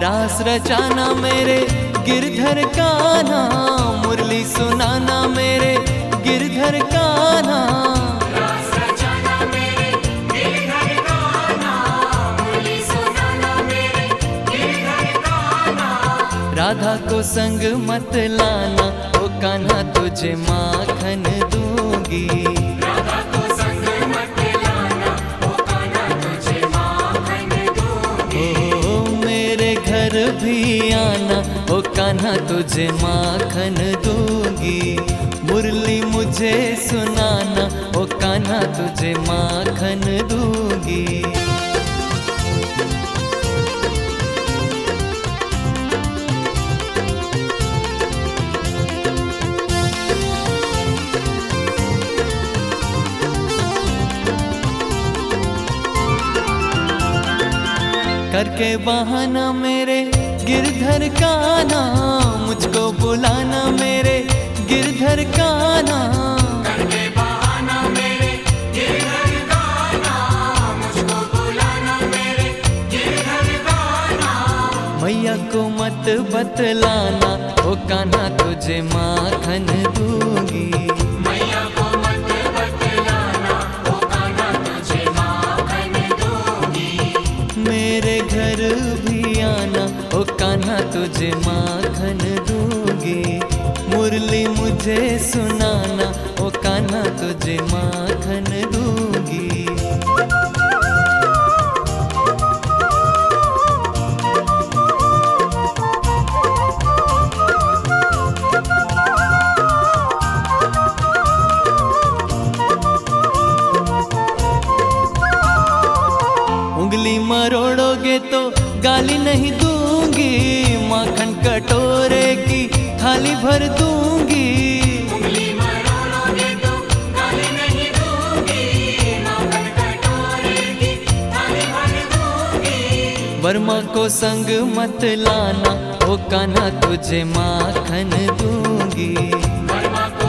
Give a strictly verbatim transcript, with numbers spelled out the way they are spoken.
रास रचाना मेरे गिरधर कान्हा, मुरली सुनाना मेरे गिरधर कान्हा। रास रचाना मेरे गिरधर कान्हा, मुरली सुनाना मेरे गिरधर कान्हा। राधा को संग मत लाना, ओ कान्हा तुझे माखन दूंगी। राधा को संग मत लाना, ओ कान्हा तुझे माखन दूंगी। ओ मेरे घर भी आना, ओ कान्हा तुझे माखन दूंगी। मुरली मुझे सुनाना, ओ कान्हा तुझे माखन दूंगी। करके बहाना मेरे गिरधर कान्हा, मुझको बुलाना मेरे गिरधर कान्हा। करके बहाना मेरे गिरधर कान्हा, मुझको बुलाना मेरे गिरधर कान्हा। मैया को मत बतलाना, ओ कान्हा तुझे माखन दूंगी। मैया को मत बतलाना, ओ कान्हा तुझे माखन दूंगी। मेरे घर भी आना, ओ कान्हा तुझे माखन दूंगी। मुरली मुझे सुनाना, ओ कान्हा तुझे माखन दूंगी। उंगली मरोड़ोगे तो गाली नहीं दूंगी, माखन कटोरे की थाली भर दूंगी। उंगली मरोड़ोगे तो गाली नहीं दूंगी, माखन कटोरे की थाली भर दूंगी। वर्मा को संग मत लाना, ओ कान्हा तुझे माखन दूंगी। वर्मा को